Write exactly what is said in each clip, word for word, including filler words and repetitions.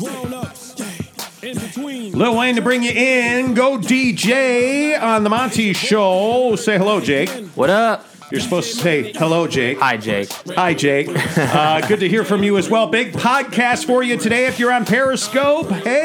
Lil Wayne to bring you in. Go D J on the Monty Show. Say hello, Jake. What up? You're supposed to say hello, Jake. Hi, Jake. Hi, Jake. Uh, good to hear from you as well. Big podcast for you today. If you're on Periscope,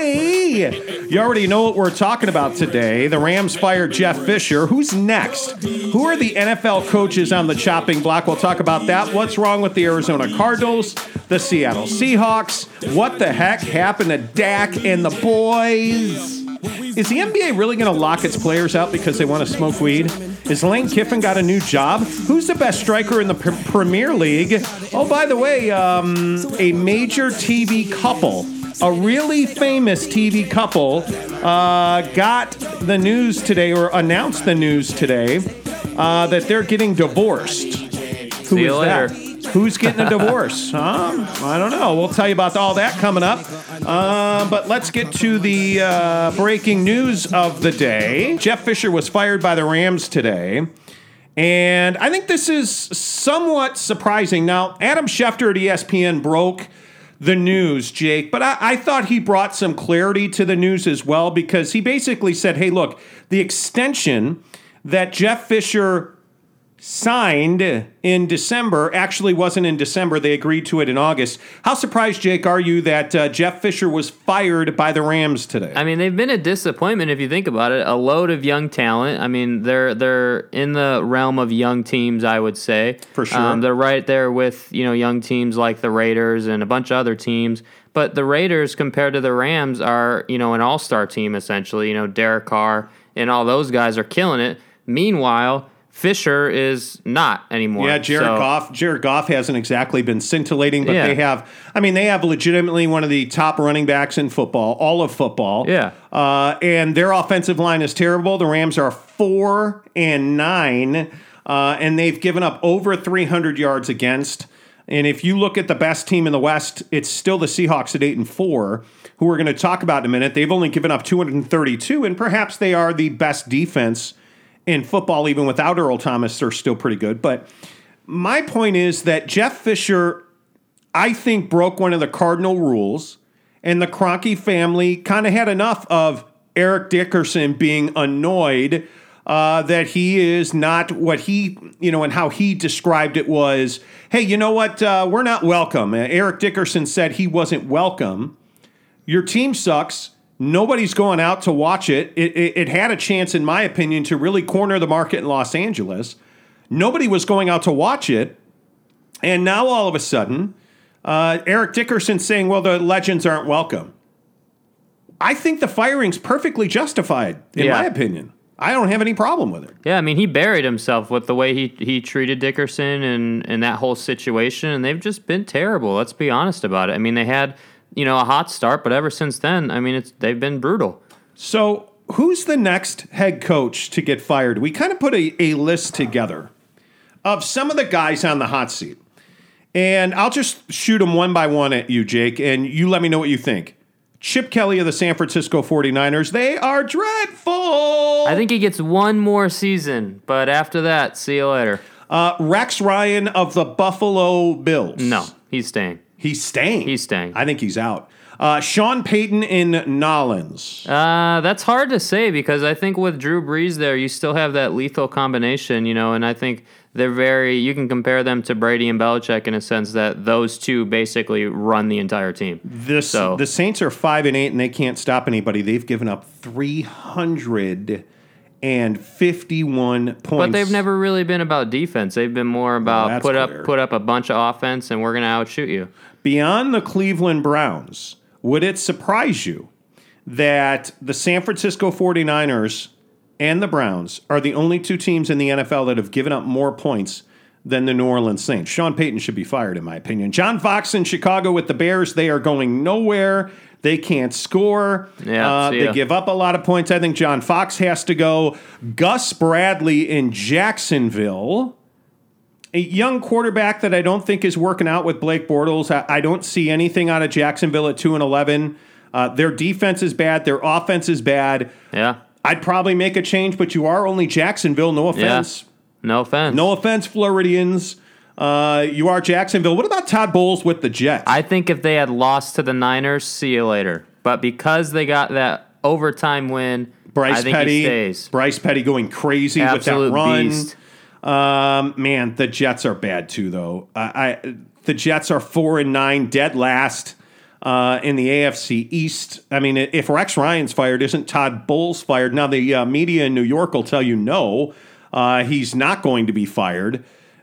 hey, you already know what we're talking about today. The Rams fired Jeff Fisher. Who's next? Who are the N F L coaches on the chopping block? We'll talk about that. What's wrong with the Arizona Cardinals, the Seattle Seahawks? What the heck happened to Dak and the boys? Is the N B A really going to lock its players out because they want to smoke weed? Is Lane Kiffin got a new job? Who's the best striker in the P- Premier League? Oh, by the way, um, a major T V couple, a really famous T V couple, uh, got the news today, or announced the news today, uh, that they're getting divorced. Who See you is later. that? Who's getting a divorce? Huh? I don't know. We'll tell you about all that coming up. Uh, but let's get to the uh, breaking news of the day. Jeff Fisher was fired by the Rams today. And I think this is somewhat surprising. Now, Adam Schefter at E S P N broke the news, Jake, but I, I thought he brought some clarity to the news as well, because he basically said, hey, look, the extension that Jeff Fisher signed in December actually wasn't in December. They agreed to it in August. How surprised, Jake, are you that uh, Jeff Fisher was fired by the Rams today? I mean, they've been a disappointment if you think about it. A load of young talent. I mean, they're they're in the realm of young teams, I would say. For sure. Um, they're right there with, you know, young teams like the Raiders and a bunch of other teams. But the Raiders, compared to the Rams, are, you know, an all-star team, essentially. You know, Derek Carr and all those guys are killing it. Meanwhile, Fisher is not anymore. Yeah, Jared so, Goff. Jared Goff hasn't exactly been scintillating, but Yeah. they have. I mean, they have legitimately one of the top running backs in football, all of football. Yeah. Uh, and their offensive line is terrible. The Rams are four and nine, uh, and they've given up over three hundred yards against. And if you look at the best team in the West, it's still the Seahawks at eight and four, who we're going to talk about in a minute. They've only given up two hundred thirty-two, and perhaps they are the best defense in football. Even without Earl Thomas, they're still pretty good. But my point is that Jeff Fisher, I think, broke one of the cardinal rules, and the Kroenke family kind of had enough of Eric Dickerson being annoyed uh, that he is not what he, you know, and how he described it was, hey, you know what, uh, we're not welcome. Uh, Eric Dickerson said he wasn't welcome. Your team sucks. Nobody's going out to watch it. It, it. it had a chance, in my opinion, to really corner the market in Los Angeles. Nobody was going out to watch it. And now all of a sudden, uh, Eric Dickerson saying, well, the legends aren't welcome. I think the firing's perfectly justified, in Yeah. my opinion. I don't have any problem with it. Yeah, I mean, he buried himself with the way he, he treated Dickerson and, and that whole situation, and they've just been terrible. Let's be honest about it. I mean, they had, you know, a hot start, but ever since then, I mean, it's they've been brutal. So who's the next head coach to get fired? We kind of put a, a list together of some of the guys on the hot seat. And I'll just shoot them one by one at you, Jake, and you let me know what you think. Chip Kelly of the San Francisco forty-niners, they are dreadful. I think he gets one more season, but after that, see you later. Uh, Rex Ryan of the Buffalo Bills. No, he's staying. He's staying. He's staying. I think he's out. Uh, Sean Payton in Nolans. Uh, that's hard to say because I think with Drew Brees there, you still have that lethal combination, you know, and I think they're very, you can compare them to Brady and Belichick in a sense that those two basically run the entire team. This, so, the Saints are five and eight, and they can't stop anybody. They've given up three hundred fifty-one points. But they've never really been about defense. They've been more about Well, put clear. up put up a bunch of offense, and we're going to outshoot you. Beyond the Cleveland Browns, would it surprise you that the San Francisco forty-niners and the Browns are the only two teams in the N F L that have given up more points than the New Orleans Saints? Sean Payton should be fired, in my opinion. John Fox in Chicago with the Bears, they are going nowhere. They can't score. Yeah, uh, see they ya. give up a lot of points. I think John Fox has to go. Gus Bradley in Jacksonville, a young quarterback that I don't think is working out with Blake Bortles. I, I don't see anything out of Jacksonville at two and eleven. Uh, their defense is bad. Their offense is bad. Yeah. I'd probably make a change, but you are only Jacksonville. No offense. Yeah. No offense. No offense, Floridians. Uh, you are Jacksonville. What about Todd Bowles with the Jets? I think if they had lost to the Niners, see you later. But because they got that overtime win, Bryce I think Petty, he stays. Bryce Petty going crazy Absolute with that run. beast. Um, man, the Jets are bad too, though. I, I the Jets are four and nine, dead last uh, in the A F C East. I mean, if Rex Ryan's fired, isn't Todd Bowles fired? Now the uh, media in New York will tell you no, uh, he's not going to be fired.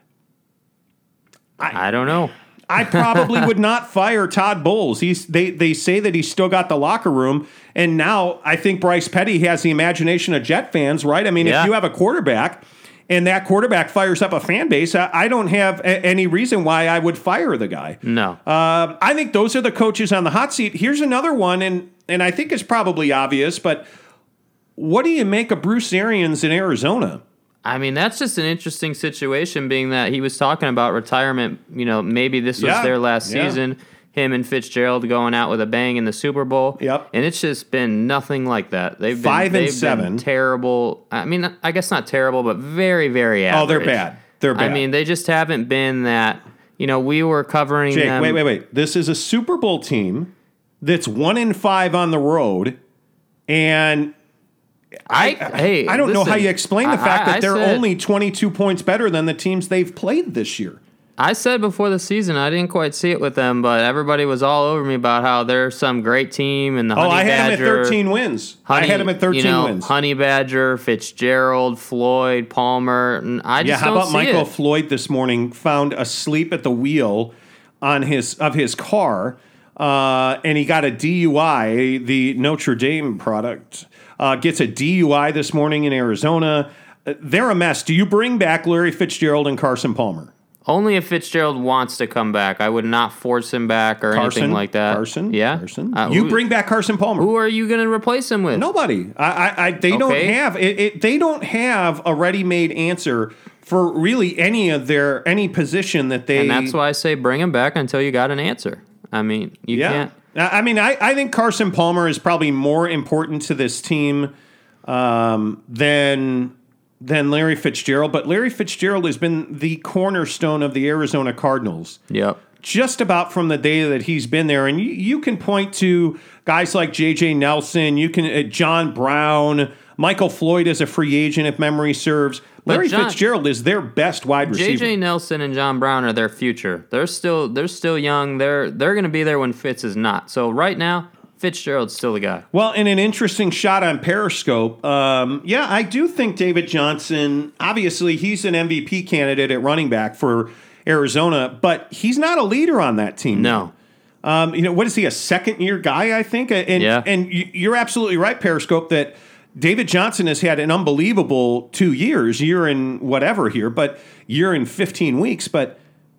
I, I don't know. I probably would not fire Todd Bowles. He's they they say that he's still got the locker room, and now I think Bryce Petty has the imagination of Jet fans, right? I mean, Yeah. if you have a quarterback and that quarterback fires up a fan base, I, I don't have a, any reason why I would fire the guy. No. Um, I think those are the coaches on the hot seat. Here's another one, and and I think it's probably obvious, but what do you make of Bruce Arians in Arizona? I mean, that's just an interesting situation, being that he was talking about retirement. You know, maybe this was Yeah, their last yeah. season. Him and Fitzgerald going out with a bang in the Super Bowl. Yep. And it's just been nothing like that. They've been, Five and they've seven. been terrible. I mean, I guess not terrible, but very, very average. Oh, they're bad. They're bad. I mean, they just haven't been that. You know, we were covering Jake, them. wait, wait, wait. This is a Super Bowl team that's one in five on the road, and I, hey, I don't know listen, how you explain the I- fact I- that I they're said- only twenty-two points better than the teams they've played this year. I said before the season, I didn't quite see it with them, but everybody was all over me about how they're some great team and the Oh, Honey I had Badger. him at thirteen wins. Honey, I had him at thirteen you know, wins. Honey Badger, Fitzgerald, Floyd, Palmer. And I Yeah, just how don't about see Michael it. Floyd this morning found asleep at the wheel on his of his car, uh, and he got a D U I. The Notre Dame product uh, gets a D U I this morning in Arizona. Uh, They're a mess. Do you bring back Larry Fitzgerald and Carson Palmer? Only if Fitzgerald wants to come back. I would not force him back or Carson, anything like that. Carson, yeah. Carson. Uh, you who, bring back Carson Palmer. Who are you going to replace him with? Nobody. I, I, I they don't Okay. have it, it. They don't have a ready-made answer for really any of their any position that they. And that's why I say bring him back until you got an answer. I mean, you Yeah. can't. I I mean, I, I think Carson Palmer is probably more important to this team um, than than Larry Fitzgerald. But Larry Fitzgerald has been the cornerstone of the Arizona Cardinals Yep. just about from the day that he's been there. And you, you can point to guys like J J Nelson, you can uh, John Brown, Michael Floyd is a free agent if memory serves. But Larry John- Fitzgerald is their best wide receiver. J J Nelson and John Brown are their future. They're still they're still young. They're they're going to be there when Fitz is not. So right now, Fitzgerald's still the guy. Well, in an interesting shot on Periscope, um, yeah, I do think David Johnson, obviously he's an M V P candidate at running back for Arizona, but he's not a leader on that team. No. Um, you know, what is he, a second-year guy, I think? And, Yeah. and you- you're absolutely right, Periscope, that David Johnson has had an unbelievable two years, year and whatever here, but year and fifteen weeks. But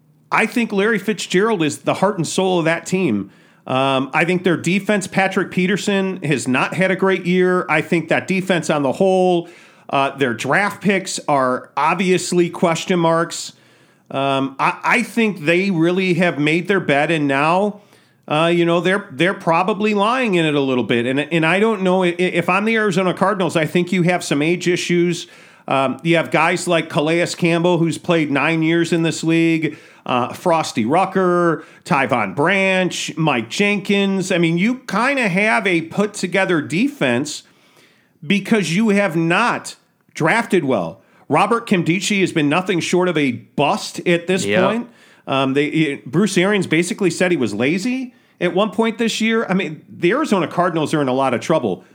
I think Larry Fitzgerald is the heart and soul of that team. Um, I think their defense, Patrick Peterson, has not had a great year. I think that defense on the whole, uh, their draft picks are obviously question marks. Um, I, I think they really have made their bet, and now, uh, you know, they're they're probably lying in it a little bit. And and I don't know if, if I'm the Arizona Cardinals. I think you have some age issues. Um, you have guys like Calais Campbell, who's played nine years in this league, uh, Frosty Rucker, Tyvon Branch, Mike Jenkins. I mean, you kind of have a put together defense because you have not drafted well. Robert Kimdichie has been nothing short of a bust at this Yep. point. Um, they it, Bruce Arians basically said he was lazy at one point this year. I mean, the Arizona Cardinals are in a lot of trouble.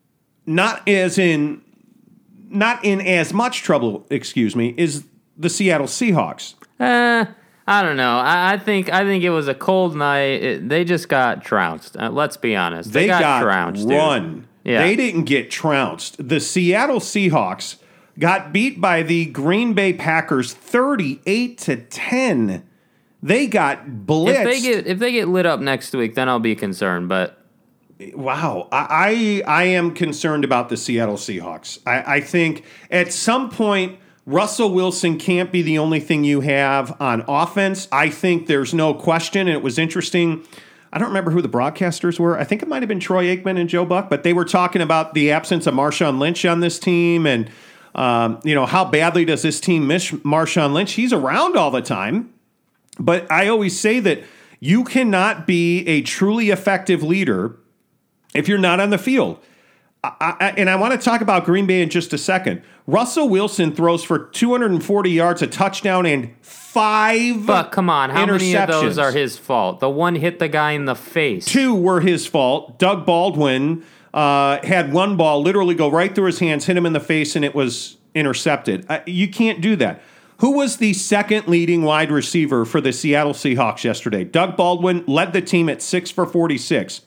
Not as in, not in as much trouble, excuse me, is the Seattle Seahawks. Eh, I don't know. I, I think I think it was a cold night. It, they just got trounced. Uh, let's be honest. They, They got, got, trounced. dude. run. Yeah. They didn't get trounced. The Seattle Seahawks got beat by the Green Bay Packers thirty-eight to ten. They got blitzed. If they get if they get lit up next week, then I'll be concerned. But Wow, I, I I am concerned about the Seattle Seahawks. I, I think at some point Russell Wilson can't be the only thing you have on offense. I think there's no question, and it was interesting. I don't remember who the broadcasters were. I think it might have been Troy Aikman and Joe Buck, but they were talking about the absence of Marshawn Lynch on this team, and Um, you know, how badly does this team miss Marshawn Lynch? He's around all the time. But I always say that you cannot be a truly effective leader if you're not on the field. I, I, and I want to talk about Green Bay in just a second. Russell Wilson throws for two hundred forty yards, a touchdown, and five But come on, how many of those interceptions. are his fault? The one hit the guy in the face. Two were his fault. Doug Baldwin uh, had one ball literally go right through his hands, hit him in the face, and it was intercepted. Uh, you can't do that. Who was the second leading wide receiver for the Seattle Seahawks yesterday? Doug Baldwin led the team at six for forty-six.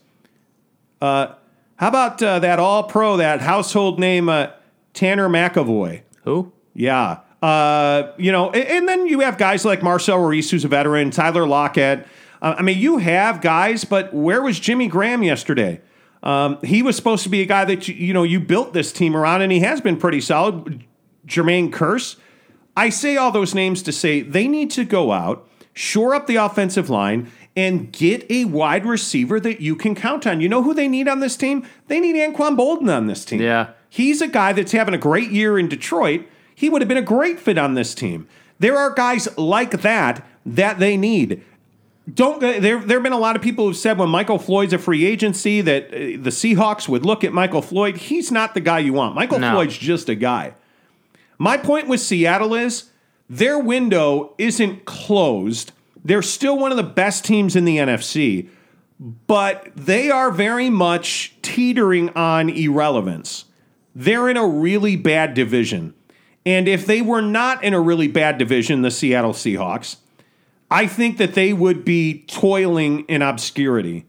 Uh, how about uh, that all-pro, that household name, uh, Tanner McAvoy? Who? Yeah. Uh, you know, and, and then you have guys like Marcel Ruiz, who's a veteran, Tyler Lockett. Uh, I mean, you have guys, but where was Jimmy Graham yesterday? Um, he was supposed to be a guy that, you, you know, you built this team around, and he has been pretty solid. Jermaine Kearse. I say all those names to say they need to go out, shore up the offensive line, and get a wide receiver that you can count on. You know who they need on this team? They need Anquan Bolden on this team. Yeah. He's a guy that's having a great year in Detroit. He would have been a great fit on this team. There are guys like that that they need. Don't there? There have been a lot of people who've said when Michael Floyd's a free agency that uh, the Seahawks would look at Michael Floyd. He's not the guy you want. Michael No. Floyd's just a guy. My point with Seattle is their window isn't closed. They're still one of the best teams in the N F C, but they are very much teetering on irrelevance. They're in a really bad division. And if they were not in a really bad division, the Seattle Seahawks, I think that they would be toiling in obscurity.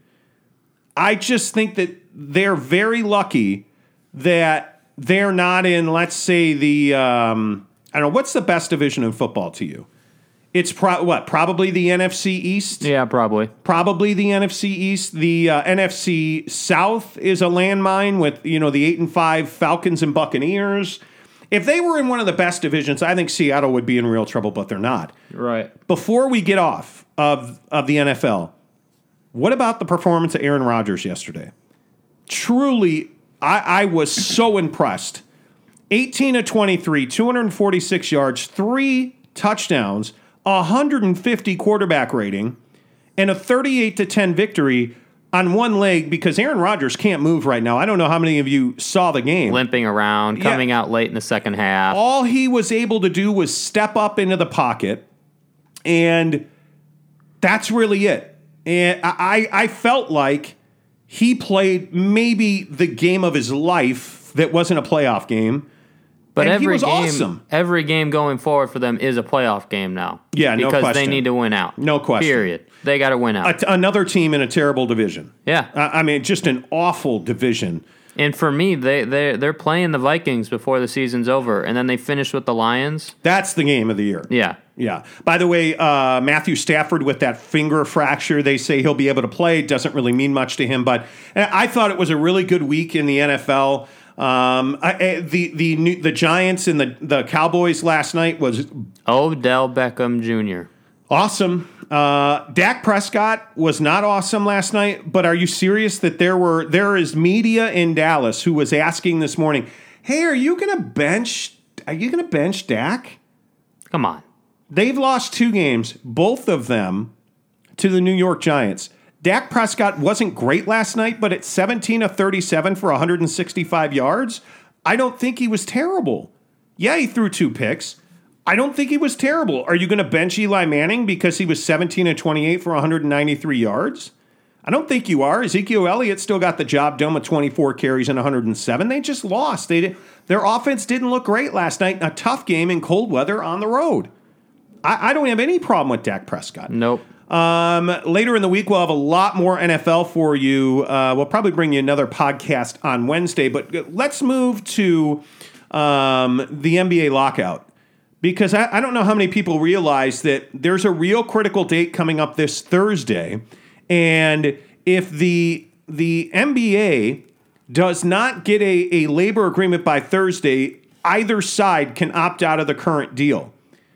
I just think that they're very lucky that they're not in, let's say, the, um, I don't know, what's the best division in football to you? It's pro- what? Probably the N F C East? Yeah, probably. Probably the N F C East. The uh, N F C South is a landmine with, you know, the eight and five Falcons and Buccaneers. If they were in one of the best divisions, I think Seattle would be in real trouble, but they're not. Right. Before we get off of, of the N F L, what about the performance of Aaron Rodgers yesterday? Truly, I, I was so impressed. eighteen of twenty-three, two hundred forty-six yards, three touchdowns, one hundred fifty quarterback rating, and a thirty-eight to ten victory on one leg because Aaron Rodgers can't move right now. I don't know how many of you saw the game. Limping around, Yeah. coming out late in the second half. All he was able to do was step up into the pocket, and that's really it. And I, I felt like he played maybe the game of his life that wasn't a playoff game. But and every he was game, awesome. every game going forward for them is a playoff game now. Yeah, no because question. they need to win out. No question. Period. They got to win out. A, another team in a terrible division. yeah. I I mean, just an awful division. And for me, they they they're playing the Vikings before the season's over, and then they finish with the Lions. That's the game of the year. Yeah. Yeah. By the way, uh, Matthew Stafford with that finger fracture, they say he'll be able to play. Doesn't really mean much to him, but I thought it was a really good week in the N F L. Um, I, I, the the new, the Giants and the the Cowboys last night was Odell Beckham Junior awesome. Uh, Dak Prescott was not awesome last night, but are you serious that there were there is media in Dallas who was asking this morning, "Hey, are you going to bench? Are you going to bench Dak?" Come on. They've lost two games, both of them to the New York Giants. Dak Prescott wasn't great last night, but at seventeen of thirty-seven for one hundred sixty-five yards, I don't think he was terrible. Yeah, he threw two picks. I don't think he was terrible. Are you going to bench Eli Manning because he was seventeen of twenty-eight for one hundred ninety-three yards? I don't think you are. Ezekiel Elliott still got the job done with twenty-four carries and one hundred seven. They just lost. They did, their offense didn't look great last night. A tough game in cold weather on the road. I, I don't have any problem with Dak Prescott. Nope. Um, later in the week, we'll have a lot more N F L for you. Uh, we'll probably bring you another podcast on Wednesday, but let's move to um, the N B A lockout. Because I, I don't know how many people realize that there's a real critical date coming up this Thursday. And if the the N B A does not get a, a labor agreement by Thursday, either side can opt out of the current deal.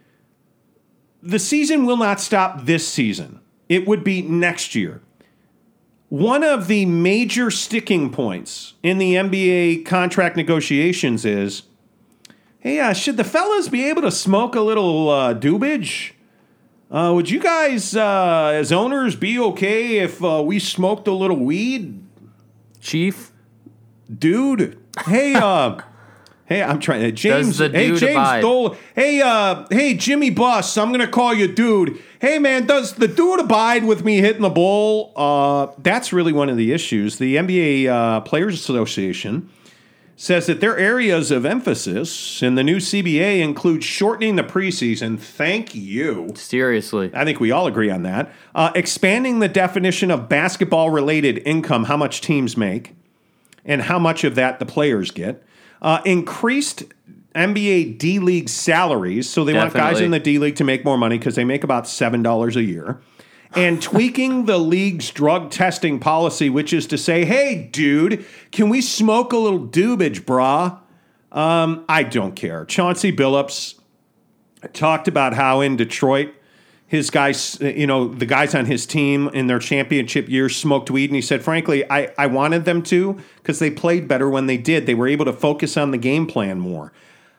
The season will not stop this season. It would be next year. One of the major sticking points in the N B A contract negotiations is, Hey, uh, should the fellas be able to smoke a little uh, doobage? Uh, would you guys, uh, as owners, be okay if uh, we smoked a little weed? Chief? Dude. Hey, uh, hey, I'm trying to, James, Does the hey, dude James abide? Dole. Hey, uh, hey, Jimmy Buss, I'm going to call you dude. Hey, man, does the dude abide with me hitting the ball? Uh, that's really one of the issues. The N B A uh, Players Association says that their areas of emphasis in the new C B A include shortening the preseason. Thank you. Seriously. I think we all agree on that. Uh, expanding the definition of basketball-related income, how much teams make, and how much of that the players get. Uh, increased N B A D-League salaries, so they Definitely. want guys in the D-League to make more money because they make about seven dollars a year. And tweaking the league's drug testing policy, which is to say, hey, dude, can we smoke a little doobage, brah? Um, I don't care. Chauncey Billups talked about how in Detroit, his guys, you know, the guys on his team in their championship years smoked weed. And he said, frankly, I, I wanted them to because they played better when they did. They were able to focus on the game plan more.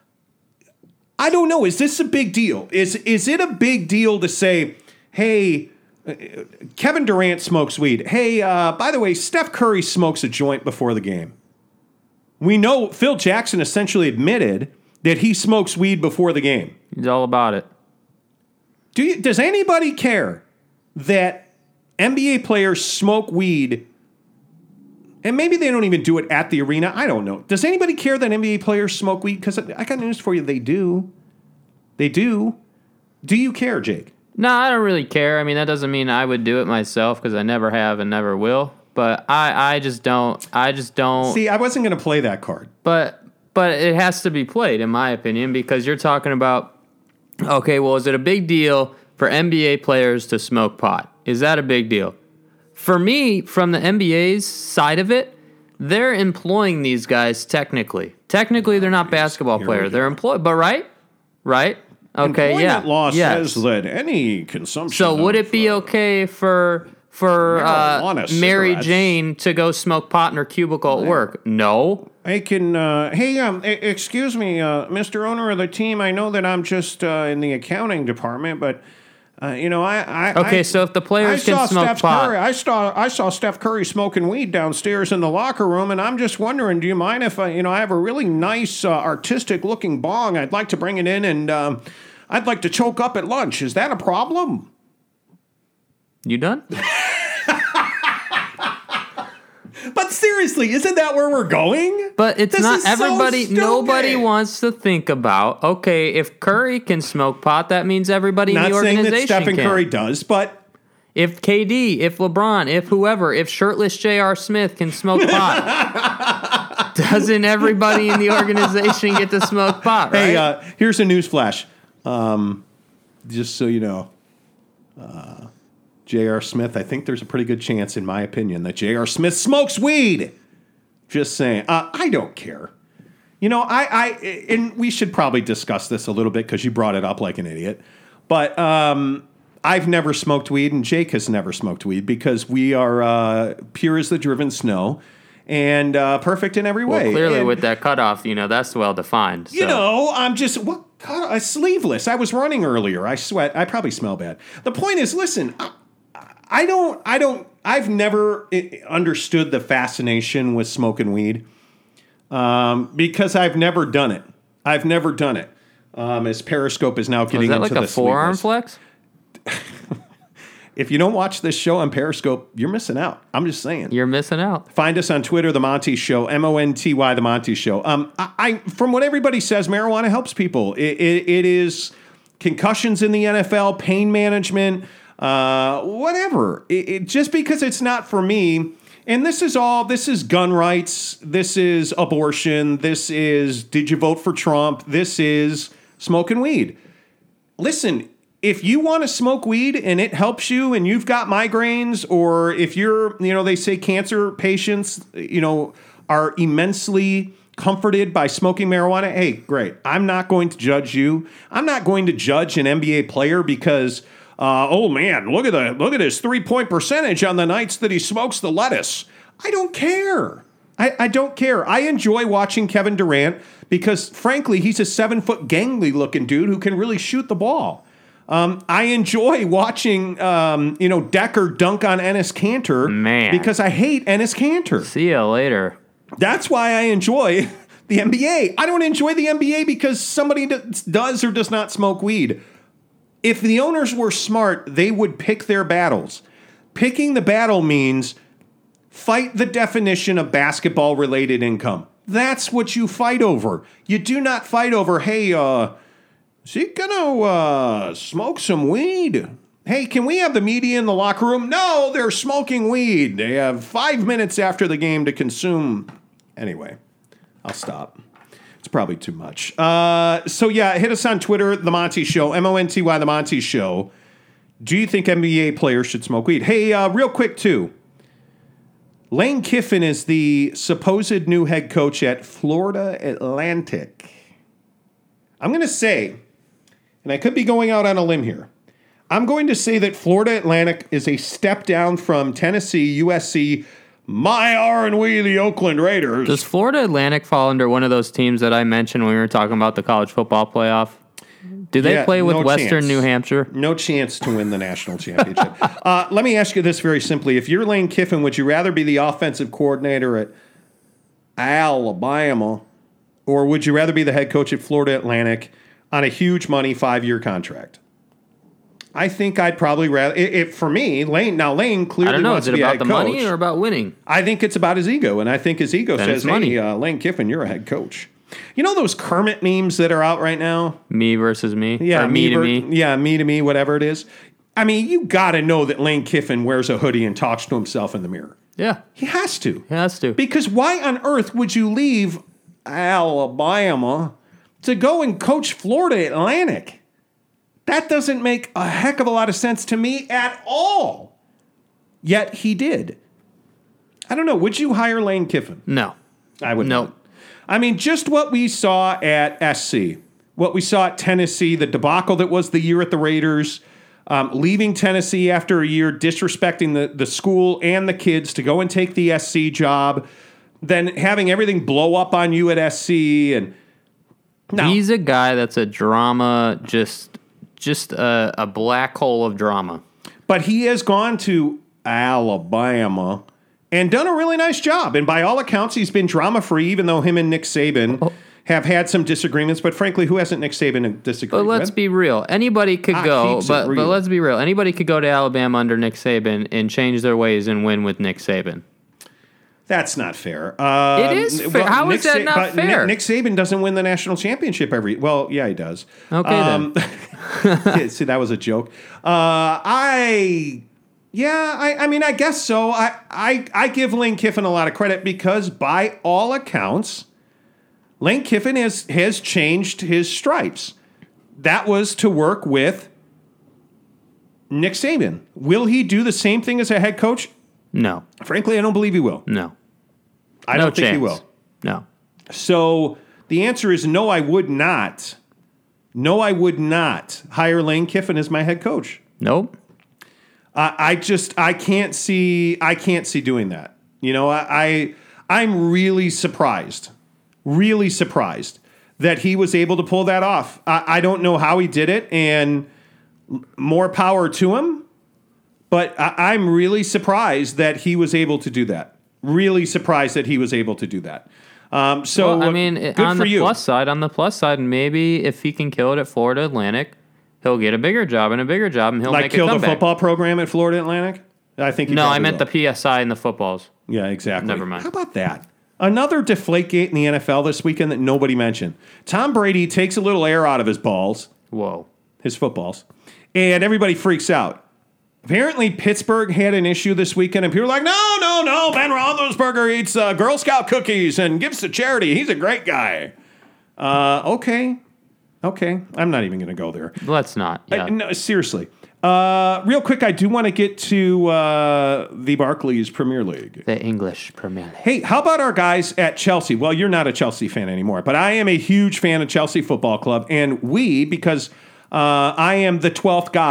I don't know. Is this a big deal? Is, is it a big deal to say, hey, Kevin Durant smokes weed. Hey, uh, by the way, Steph Curry smokes a joint before the game. We know Phil Jackson essentially admitted that he smokes weed before the game. He's all about it. Do you, does anybody care that N B A players smoke weed? And maybe they don't even do it at the arena. I don't know. Does anybody care that N B A players smoke weed? Because I got news for you. They do. They do. Do you care, Jake? No, I don't really care. I mean, that doesn't mean I would do it myself because I never have and never will. But I, I just don't. I just don't. See, I wasn't going to play that card. But but it has to be played, in my opinion, because you're talking about, okay, well, is it a big deal for N B A players to smoke pot? Is that a big deal? For me, from the N B A's side of it, they're employing these guys technically. Technically, they're not basketball players. They're employed, but right? Right? Okay, Employment yeah. law yes. says that any consumption. So would of, it be uh, okay for for uh, marijuana Mary cigarettes? Jane to go smoke pot in her cubicle at work? No. I can. Uh, hey, um, e- excuse me, uh, Mister Owner of the team. I know that I'm just uh, in the accounting department, but uh, you know, I. I Okay, I, so if the I players saw can smoke Steph pot, Curry. I saw I saw Steph Curry smoking weed downstairs in the locker room, and I'm just wondering, do you mind if I, you know, I have a really nice, uh, artistic-looking bong. I'd like to bring it in, and um, I'd like to choke up at lunch. Is that a problem? you done? But seriously, isn't that where we're going? But it's This not is so everybody. stupid. Nobody wants to think about. Okay, if Curry can smoke pot, that means everybody in Not the saying organization that Stephen can. Curry does, but If K D, if LeBron, if whoever, if shirtless J R. Smith can smoke pot, doesn't everybody in the organization get to smoke pot? Right? hey, uh, here's a news flash. Um, just so you know, uh, J R. Smith, I think there's a pretty good chance, in my opinion, that J R. Smith smokes weed. Just saying. Uh, I don't care. You know, I, I, and we should probably discuss this a little bit because you brought it up like an idiot. But um, I've never smoked weed, and Jake has never smoked weed because we are uh, pure as the driven snow and uh, perfect in every well, way. clearly And, with that cutoff, you know, that's well defined. you so. know, I'm just what God, I sleeveless. I was running earlier. I sweat. I probably smell bad. The point is, listen, I, I don't, I don't, I've never i- understood the fascination with smoking weed um, because I've never done it. I've never done it. Um, as Periscope is now Was getting that into like a the forearm sleeveless. flex? If you don't watch this show on Periscope, you're missing out. I'm just saying. You're missing out. Find us on Twitter, The Monty Show, M O N T Y, The Monty Show. Um, I, I, from what everybody says, marijuana helps people. It, it, it is concussions in the N F L, pain management, uh, whatever. It, it, just because it's not for me, and this is all, this is gun rights, this is abortion, this is did you vote for Trump, this is smoking weed. Listen, if you want to smoke weed and it helps you and you've got migraines, or if you're, you know, they say cancer patients, you know, are immensely comforted by smoking marijuana, hey, great. I'm not going to judge you. I'm not going to judge an N B A player because, uh, oh man, look at the look at his three-point percentage on the nights that he smokes the lettuce. I don't care. I, I don't care. I enjoy watching Kevin Durant because, frankly, he's a seven-foot gangly-looking dude who can really shoot the ball. Um, I enjoy watching, um, you know, Decker dunk on Enes Kanter Man. because I hate Enes Kanter. See ya later. That's why I enjoy the N B A. I don't enjoy the N B A because somebody does or does not smoke weed. If the owners were smart, they would pick their battles. Picking the battle means fight the definition of basketball-related income. That's what you fight over. You do not fight over, hey, uh, is he gonna uh, smoke some weed? Hey, can we have the media in the locker room? No, they're smoking weed. They have five minutes after the game to consume. Anyway, I'll stop. It's probably too much. Uh, so, yeah, hit us on Twitter, The Monty Show, M O N T Y, The Monty Show. Do you think N B A players should smoke weed? Hey, uh, real quick, too. Lane Kiffin is the supposed new head coach at Florida Atlantic. I'm going to say, and I could be going out on a limb here, I'm going to say that Florida Atlantic is a step down from Tennessee, U S C, my aren't we the Oakland Raiders. Does Florida Atlantic fall under one of those teams that I mentioned when we were talking about the college football playoff? Do they Yeah, play with no Western chance. New Hampshire? No chance to win the national championship. uh, let me ask you this very simply. If you're Lane Kiffin, would you rather be the offensive coordinator at Alabama, or would you rather be the head coach at Florida Atlantic on a huge money five-year contract? I think I'd probably rather, it, it, for me, Lane, now Lane clearly I don't know. wants Is it to be a about head the coach. money or about winning? I think it's about his ego, and I think his ego Then says, it's money. hey, uh, Lane Kiffin, you're a head coach. You know those Kermit memes that are out right now? Me versus me? Yeah, or me to ver- me? Yeah, me to me, whatever it is. I mean, you got to know that Lane Kiffin wears a hoodie and talks to himself in the mirror. Yeah, He has to. he has to. Because why on earth would you leave Alabama to go and coach Florida Atlantic? That doesn't make a heck of a lot of sense to me at all. Yet he did. I don't know. Would you hire Lane Kiffin? No. I would No. not. I mean, just what we saw at S C, what we saw at Tennessee, the debacle that was the year at the Raiders, um, leaving Tennessee after a year, disrespecting the, the school and the kids to go and take the S C job, then having everything blow up on you at S C. And now, He's a guy that's a drama, just just a, a black hole of drama. but he has gone to Alabama and done a really nice job. And by all accounts, he's been drama-free, even though him and Nick Saban Oh. have had some disagreements. But frankly, who hasn't Nick Saban disagreed But let's with? be real. Anybody could Ah, go, keeps it but, but real. let's be real. Anybody could go to Alabama under Nick Saban and change their ways and win with Nick Saban. That's not fair. Um, It is fair. How is that not but fair? Nick, Nick Saban doesn't win the national championship every. Well, yeah, he does. Okay, Um, yeah, see, that was a joke. Uh, I, yeah, I, I mean, I guess so. I, I, I give Lane Kiffin a lot of credit because, by all accounts, Lane Kiffin has has changed his stripes. That was to work with Nick Saban. Will he do the same thing as a head coach? No, Frankly, I don't believe he will. no, I no don't think chance. he will. No. So the answer is no, I would not. No, I would not hire Lane Kiffin as my head coach. Nope. I, I just I can't see I can't see doing that. You know, I, I I'm really surprised, really surprised that he was able to pull that off. I, I don't know how he did it, and more power to him. But I, I'm really surprised that he was able to do that. Really surprised that he was able to do that. Um, so Well, I mean, good on for the you. plus side, on the plus side, maybe if he can kill it at Florida Atlantic, he'll get a bigger job and a bigger job, and he'll Like make kill a the comeback. football program at Florida Atlantic? I think he No, I probably meant will. the P S I and the footballs. Yeah, exactly. Never mind. How about that? Another Deflategate in the N F L this weekend that nobody mentioned. Tom Brady takes a little air out of his balls, Whoa. his footballs, and everybody freaks out. Apparently, Pittsburgh had an issue this weekend, and people were like, no, no, no, Ben Roethlisberger eats uh, Girl Scout cookies and gives to charity. He's a great guy. Uh, okay. Okay. I'm not even going to go there. Let's not. Yeah. Uh, no, seriously. Uh, real quick, I do want to get to uh, the Barclays Premier League. the English Premier League. Hey, how about our guys at Chelsea? Well, you're not a Chelsea fan anymore, but I am a huge fan of Chelsea Football Club, and we, because uh, I am the twelfth guy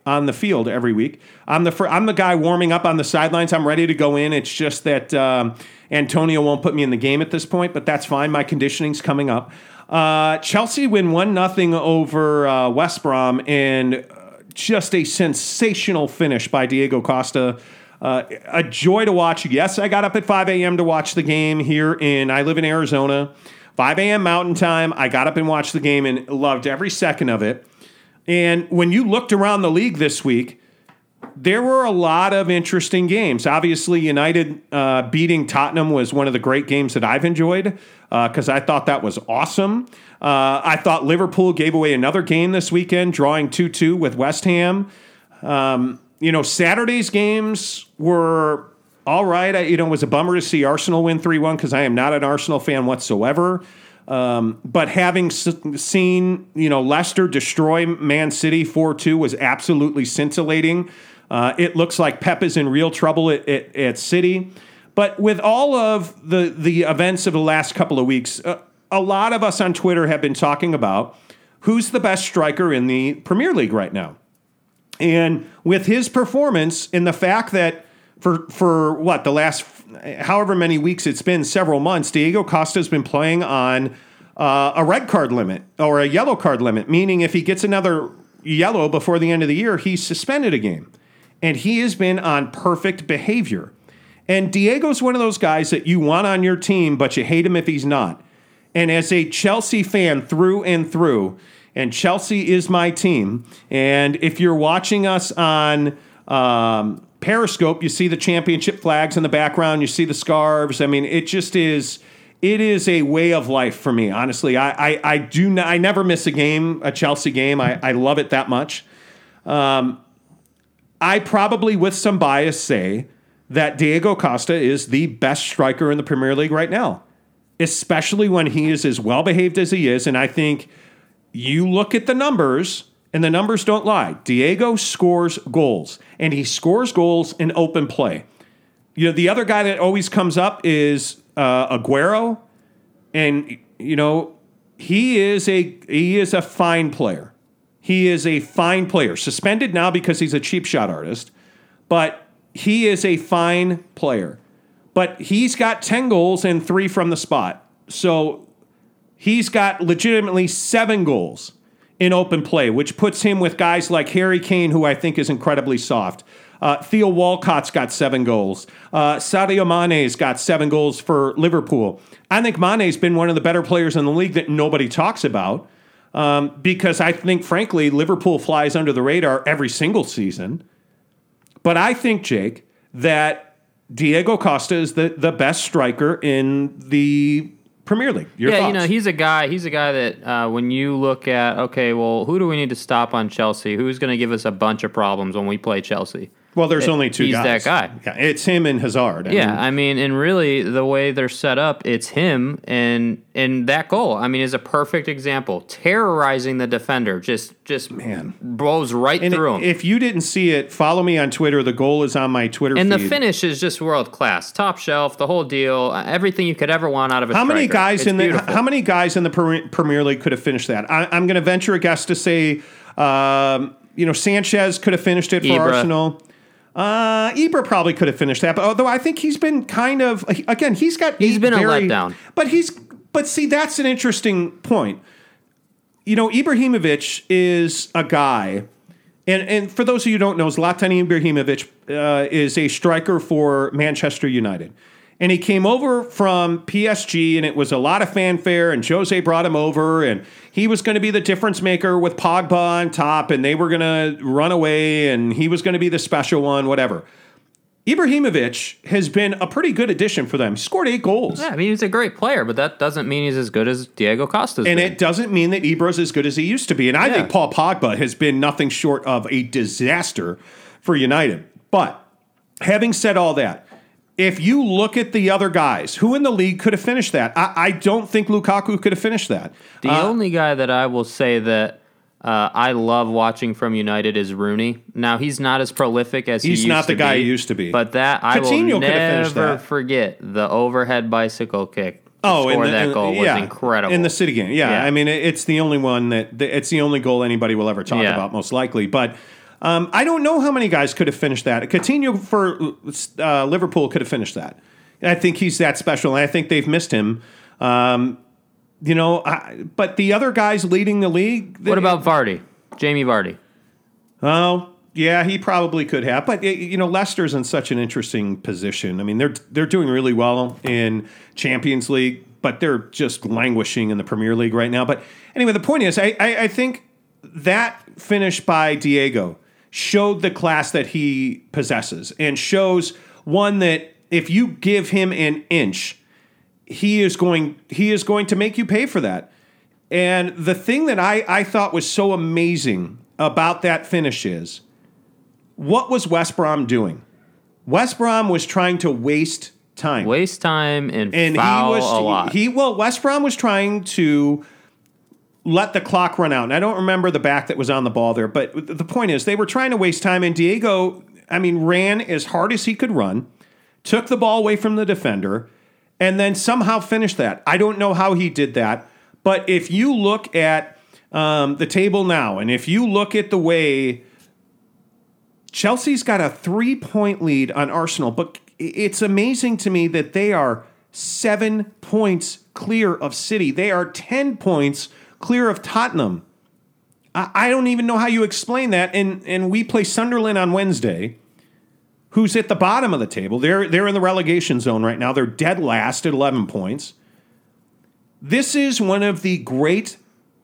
on the field every week. I'm the fir- I'm the guy warming up on the sidelines. I'm ready to go in. It's just that um, Antonio won't put me in the game at this point, but that's fine. My conditioning's coming up. Uh, Chelsea win one nothing over uh, West Brom, and just a sensational finish by Diego Costa. Uh, a joy to watch. Yes, I got up at five a.m. to watch the game here in, I live in Arizona, five a.m. Mountain Time. I got up and watched the game and loved every second of it. And when you looked around the league this week, there were a lot of interesting games. Obviously, United uh, beating Tottenham was one of the great games that I've enjoyed because uh, I thought that was awesome. Uh, I thought Liverpool gave away another game this weekend, drawing two two with West Ham. Um, you know, Saturday's games were all right. I, you know, it was a bummer to see Arsenal win three one because I am not an Arsenal fan whatsoever. Um, but having s- seen, you know, Leicester destroy Man City four two was absolutely scintillating. Uh, it looks like Pep is in real trouble at, at, at City. But with all of the, the events of the last couple of weeks, uh, a lot of us on Twitter have been talking about who's the best striker in the Premier League right now. And with his performance and the fact that for, for what, the last however many weeks it's been, several months, Diego Costa has been playing on uh, a red card limit or a yellow card limit, meaning if he gets another yellow before the end of the year, he's suspended a game. And he has been on perfect behavior. And Diego's one of those guys that you want on your team, but you hate him if he's not. And as a Chelsea fan through and through, and Chelsea is my team, and if you're watching us on um, Periscope, you see the championship flags in the background, you see the scarves. I mean, it just is, it is a way of life for me, honestly. I I, I do n- I never miss a game, a Chelsea game. I, I love it that much. Um, I probably, with some bias, say that Diego Costa is the best striker in the Premier League right now, especially when he is as well-behaved as he is. And I think you look at the numbers, and the numbers don't lie. Diego scores goals, and he scores goals in open play. You know, the other guy that always comes up is uh, Aguero, and, you know, he is a he is a fine player. He is a fine player. Suspended now because he's a cheap shot artist, but he is a fine player. But he's got ten goals and three from the spot. So he's got legitimately seven goals in open play, which puts him with guys like Harry Kane, who I think is incredibly soft. Uh, Theo Walcott's got seven goals. Uh, Sadio Mane's got seven goals for Liverpool. I think Mane's been one of the better players in the league that nobody talks about. Um, because I think, frankly, Liverpool flies under the radar every single season. But I think, Jake, that Diego Costa is the, the best striker in the Premier League. Your yeah, thoughts? you know, he's a guy. He's a guy that uh, when you look at, okay, well, who do we need to stop on Chelsea? Who's going to give us a bunch of problems when we play Chelsea? Well, there's it, only two he's guys. He's that guy. Yeah, it's him and Hazard. I yeah, mean, I mean, and really, the way they're set up, it's him and and that goal. I mean, is a perfect example. Terrorizing the defender, just just Man. blows right and through him. If you didn't see it, follow me on Twitter. The goal is on my Twitter and feed. the finish is just world class, top shelf, the whole deal, everything you could ever want out of a how striker. many guys It's in the beautiful. How many guys in the Pre- Premier League could have finished that? I, I'm going to venture a guess to say, um, you know, Sanchez could have finished it for Ibra. Arsenal. Uh, Ibra probably could have finished that, but although I think he's been kind of again, he's got He's eight been a very, letdown. But he's but see, that's an interesting point. You know, Ibrahimovic is a guy, and and for those of you who don't know, Zlatan Ibrahimovic uh, is a striker for Manchester United. And he came over from P S G, and it was a lot of fanfare, and Jose brought him over, and he was going to be the difference maker with Pogba on top, and they were going to run away, and he was going to be the special one, whatever. Ibrahimovic has been a pretty good addition for them. He scored eight goals. Yeah, I mean, he's a great player, but that doesn't mean he's as good as Diego Costa's And been. it doesn't mean that Ibra's as good as he used to be. And I Yeah. think Paul Pogba has been nothing short of a disaster for United. But having said all that, if you look at the other guys, who in the league could have finished that? I, I don't think Lukaku could have finished that. The Uh, only guy that I will say that uh, I love watching from United is Rooney. Now, he's not as prolific as he He's used not the to guy be, he used to be. But that, I Coutinho will could have finished never that. forget the overhead bicycle kick. To Oh, score and the, that and- goal yeah, was incredible. in the City game. Yeah, Yeah. I mean, it- it's the only one that it's the only goal anybody will ever talk Yeah. about, most likely. But Um, I don't know how many guys could have finished that. Coutinho for uh, Liverpool could have finished that. I think he's that special, and I think they've missed him. Um, you know, I, but the other guys leading the league. What about Vardy? Jamie Vardy. Oh, yeah, he probably could have. But, you know, Leicester's in such an interesting position. I mean, they're they're doing really well in Champions League, but they're just languishing in the Premier League right now. But anyway, the point is, I, I, I think that finish by Diego showed the class that he possesses and shows, one, that if you give him an inch, he is going he is going to make you pay for that. And the thing that I, I thought was so amazing about that finish is, what was West Brom doing? West Brom was trying to waste time. Waste time and, and foul he was, a lot. He, well, West Brom was trying to let the clock run out. And I don't remember the back that was on the ball there, but the point is they were trying to waste time, and Diego, I mean, ran as hard as he could run, took the ball away from the defender, and then somehow finished that. I don't know how he did that, but if you look at um, the table now, and if you look at the way Chelsea's got a three-point lead on Arsenal, but it's amazing to me that they are seven points clear of City. They are ten points clear of Tottenham. I, I don't even know how you explain that. And and we play Sunderland on Wednesday, who's at the bottom of the table. They're they're in the relegation zone right now. They're dead last at eleven points. This is one of the great.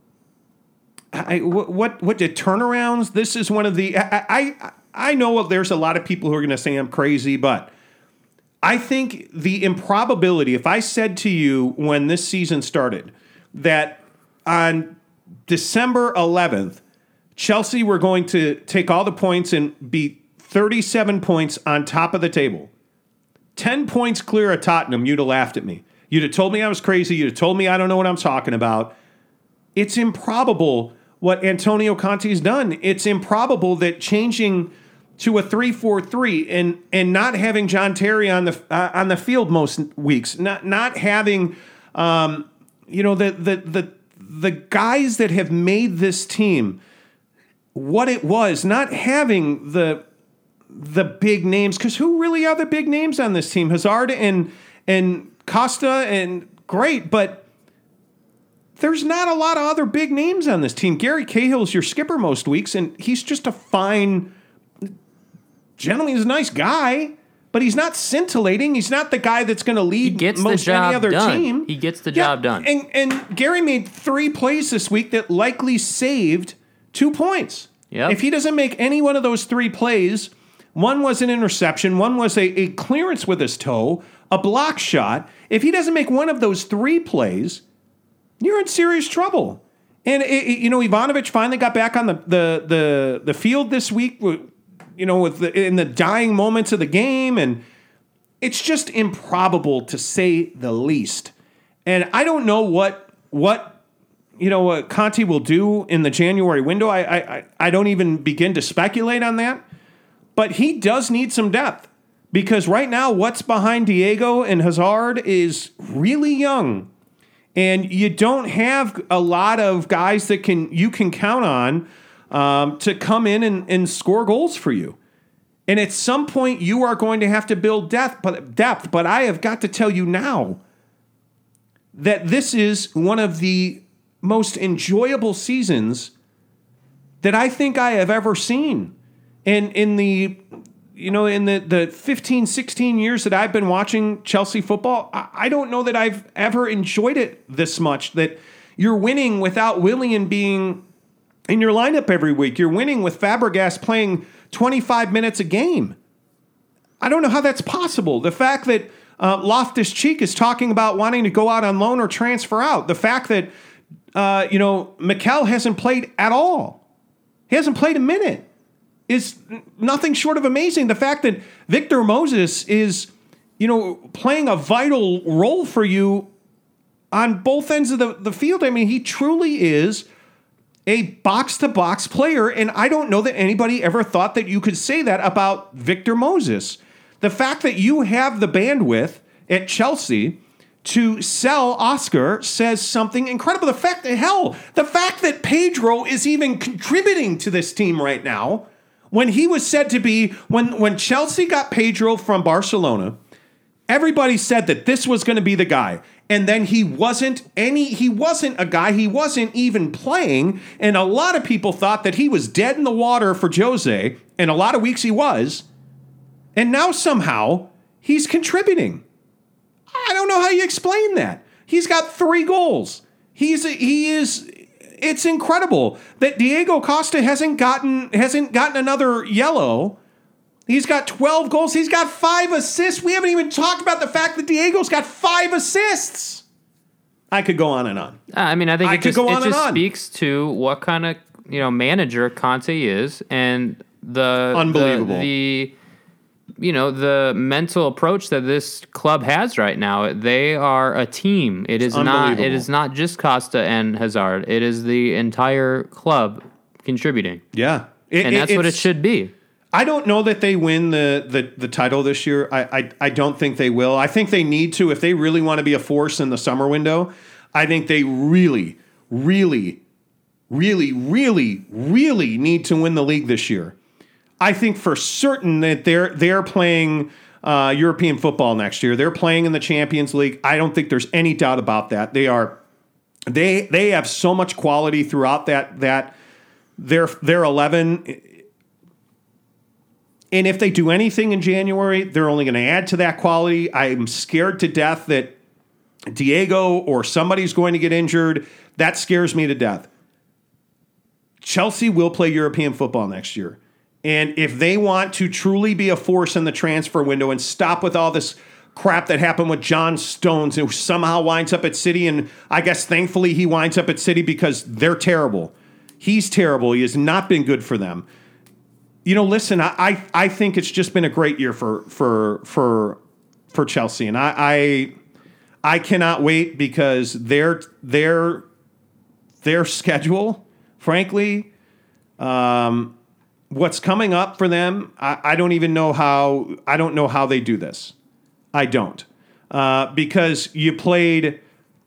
I, what what what did turnarounds? This is one of the. I, I I know there's a lot of people who are going to say I'm crazy, but I think the improbability. If I said to you when this season started that on December eleventh, Chelsea were going to take all the points and be thirty-seven points on top of the table, ten points clear of Tottenham, you'd have laughed at me. You'd have told me I was crazy. You'd have told me I don't know what I'm talking about. It's improbable what Antonio Conte's done. It's improbable that changing to a three four three and and not having John Terry on the uh, on the field most weeks, not not having um, you know the the the the guys that have made this team what it was, not having the the big names, because who really are the big names on this team? Hazard and and Costa, and great, but there's not a lot of other big names on this team. Gary Cahill's your skipper most weeks, and he's just a fine gentleman. He's a nice guy, but he's not scintillating. He's not the guy that's going to lead he gets most the job any other done. team. He gets the yeah, job done. And, and Gary made three plays this week that likely saved two points. Yep. If he doesn't make any one of those three plays, one was an interception, one was a, a clearance with his toe, a block shot. If he doesn't make one of those three plays, you're in serious trouble. And, it, it, you know, Ivanovic finally got back on the, the, the, the field this week, you know, with the, in the dying moments of the game. And it's just improbable, to say the least. And I don't know what, what you know, what Conte will do in the January window. I, I, I don't even begin to speculate on that. But he does need some depth, because right now what's behind Diego and Hazard is really young. And you don't have a lot of guys that can you can count on um, to come in and, and score goals for you. And at some point, you are going to have to build depth. But, depth. But I have got to tell you now that this is one of the most enjoyable seasons that I think I have ever seen. And in the you know, in the, the fifteen, sixteen years that I've been watching Chelsea football, I, I don't know that I've ever enjoyed it this much, that you're winning without Willian being in your lineup every week. You're winning with Fabregas playing twenty-five minutes a game. I don't know how that's possible. The fact that uh, Loftus-Cheek is talking about wanting to go out on loan or transfer out. The fact that, uh, you know, Mikel hasn't played at all. He hasn't played a minute. Is nothing short of amazing. The fact that Victor Moses is, you know, playing a vital role for you on both ends of the, the field. I mean, he truly is a box-to-box player, and I don't know that anybody ever thought that you could say that about Victor Moses. The fact that you have the bandwidth at Chelsea to sell Oscar says something incredible. The fact that, hell, the fact that Pedro is even contributing to this team right now, When he was said to be, when, when Chelsea got Pedro from Barcelona, everybody said that this was going to be the guy. And then he wasn't any, he wasn't a guy, he wasn't even playing. And a lot of people thought that he was dead in the water for Jose. And a lot of weeks he was. And now somehow he's contributing. I don't know how you explain that. He's got three goals. He's, he is, it's incredible that Diego Costa hasn't gotten, hasn't gotten another yellow. He's got twelve goals. He's got five assists. We haven't even talked about the fact that Diego's got five assists. I could go on and on. I mean, I think I it could just, go it on and just on. speaks to what kind of, you know, manager Conte is and the Unbelievable. The, the you know, the mental approach that this club has right now. They are a team. It is not it is not just Costa and Hazard. It is the entire club contributing. Yeah. It, and it, that's what it it's- should be. I don't know that they win the, the, the title this year. I, I I don't think they will. I think they need to. If they really want to be a force in the summer window, I think they really, really, really, really, really need to win the league this year. I think for certain that they're they're playing uh, European football next year. They're playing in the Champions League. I don't think there's any doubt about that. They are they they have so much quality throughout that that their their eleven. And if they do anything in January, they're only going to add to that quality. I'm scared to death that Diego or somebody's going to get injured. That scares me to death. Chelsea will play European football next year. And if they want to truly be a force in the transfer window and stop with all this crap that happened with John Stones, who somehow winds up at City, and I guess thankfully he winds up at City because they're terrible. He's terrible. He has not been good for them. You know, listen, I, I I think it's just been a great year for for for for Chelsea, and I I, I cannot wait because their their their schedule, frankly, um, what's coming up for them, I, I don't even know how I don't know how they do this. I don't uh, because you played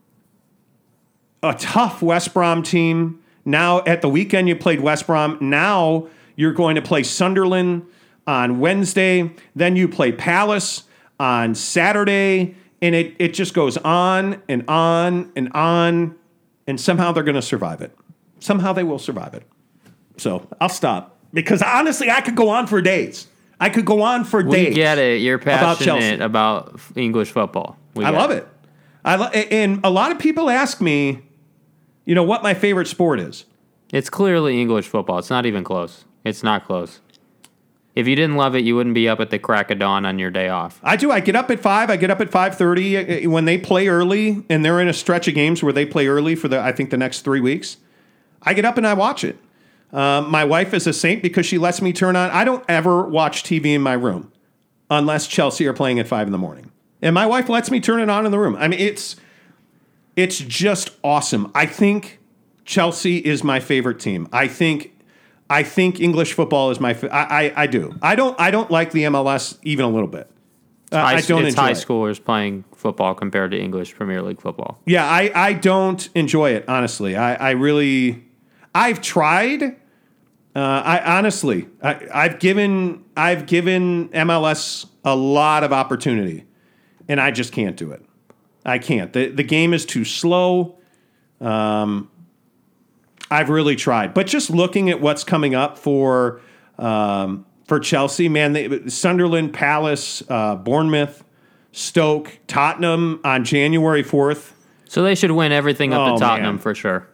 a tough West Brom team. Now at the weekend you played West Brom. Now you're going to play Sunderland on Wednesday. Then you play Palace on Saturday. And it, it just goes on and on and on. And somehow they're going to survive it. Somehow they will survive it. So I'll stop. Because honestly, I could go on for days. I could go on for We days. get it. You're passionate about, about English football. We I get love it. I lo- And a lot of people ask me, you know, what my favorite sport is. It's clearly English football. It's not even close. It's not close. If you didn't love it, you wouldn't be up at the crack of dawn on your day off. I do. I get up at five. I get up at five thirty when they play early, and they're in a stretch of games where they play early for the I think the next three weeks. I get up and I watch it. Uh, my wife is a saint because she lets me turn on. I don't ever watch T V in my room unless Chelsea are playing at five in the morning, and my wife lets me turn it on in the room. I mean, it's it's just awesome. I think Chelsea is my favorite team. I think. I think English football is my. I, I I do. I don't. I don't like the M L S even a little bit. Uh, High, I don't it's enjoy high it. schoolers playing football compared to English Premier League football. Yeah, I, I don't enjoy it honestly. I, I really. I've tried. Uh, I honestly. I, I've given. I've given M L S a lot of opportunity, and I just can't do it. I can't. the The game is too slow. Um. I've really tried, but just looking at what's coming up for um, for Chelsea, man, they, Sunderland, Palace, uh, Bournemouth, Stoke, Tottenham on January fourth. So they should win everything up Oh, to Tottenham man. for sure.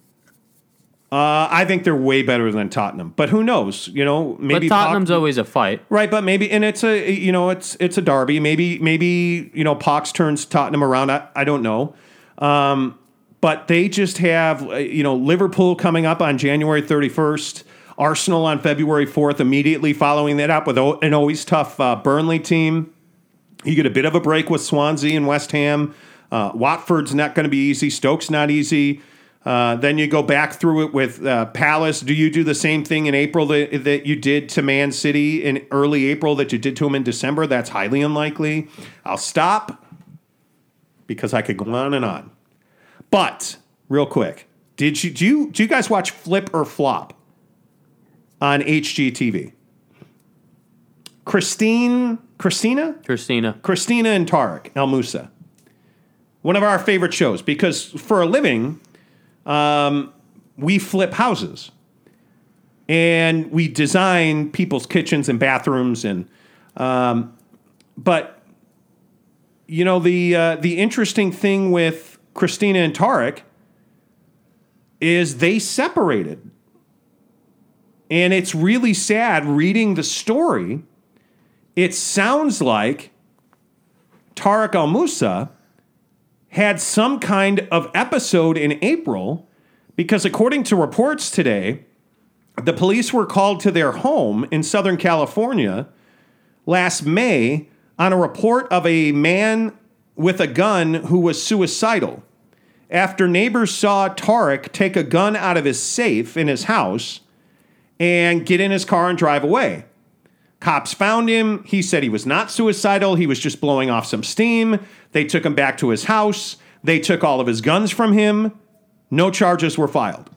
Uh, I think they're way better than Tottenham, but who knows? You know, maybe But Tottenham's Poch- always a fight. right, but maybe, and it's a you know, it's it's a derby. Maybe maybe you know, Pox turns Tottenham around. I, I don't know. Um, But they just have, uh, you know, Liverpool coming up on January thirty-first, Arsenal on February fourth, immediately following that up with o- an always tough uh, Burnley team. You get a bit of a break with Swansea and West Ham. Uh, Watford's not going to be easy. Stoke's not easy. Uh, then you go back through it with uh, Palace. Do you do the same thing in April that, that you did to Man City in early April that you did to them in December? That's highly unlikely. I'll stop because I could go on and on. But real quick, did you do you do you guys watch Flip or Flop on H G T V? Christine, Christina? Christina. Christina and Tarek El Moussa. One of our favorite shows because for a living, um, we flip houses. And we design people's kitchens and bathrooms. and um, But, you know, the uh, the interesting thing with Christina and Tarek is they separated. And it's really sad reading the story. It sounds like Tarek El Moussa had some kind of episode in April because according to reports today, the police were called to their home in Southern California last May on a report of a man with a gun who was suicidal. After neighbors saw Tarek take a gun out of his safe in his house and get in his car and drive away. Cops found him. He said he was not suicidal. He was just blowing off some steam. They took him back to his house. They took all of his guns from him. No charges were filed.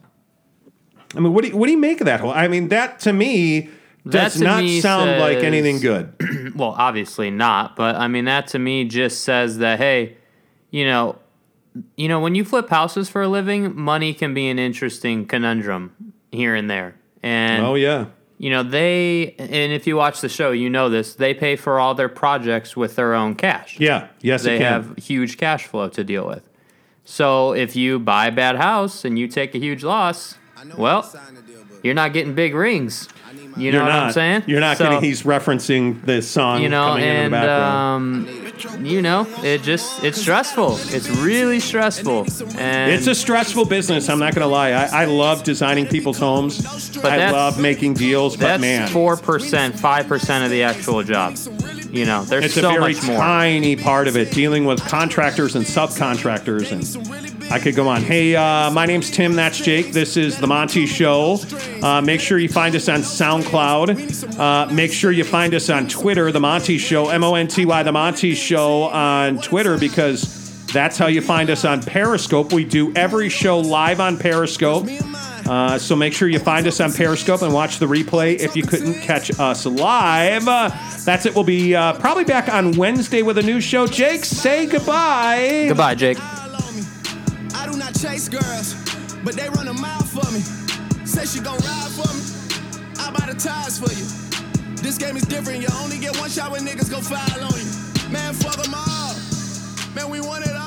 I mean, what do you, what do you make of that whole? I mean, that to me does to not me sound says, like anything good. Well, obviously not, but I mean that to me just says that hey, you know, you know when you flip houses for a living, money can be an interesting conundrum here and there. And oh yeah. You know, they and if you watch the show, you know this, they pay for all their projects with their own cash. Yeah, yes they it can. have huge cash flow to deal with. So if you buy a bad house and you take a huge loss, well, you're not getting big rings. You know You're what not. I'm saying? You're not so, getting. He's referencing the song you know, coming in, in and the background. um, you know, it just it's stressful. It's really stressful, and It's a stressful business. I'm not going to lie. I, I love designing people's homes. But I that's- love making deals. But man, that's four percent, five percent of the actual job. You know, there's it's so a very much more. tiny part of it, dealing with contractors and subcontractors, and I could go on. Hey, uh, my name's Tim. That's Jake. This is The Monty Show. Uh, make sure you find us on SoundCloud. Uh, make sure you find us on Twitter, The Monty Show, M O N T Y, The Monty Show on Twitter, because that's how you find us on Periscope. We do every show live on Periscope. Uh, so make sure you find us on Periscope and watch the replay if you couldn't catch us live. Uh, that's it. We'll be uh, probably back on Wednesday with a new show. Jake, say goodbye. Goodbye, Jake. I do not chase girls, but they run a mile for me. Say she gon' ride for me. I buy the tires for you. This game is different. You only get one shot when niggas go foul on you. Man, fuck them all. Man, we want it all.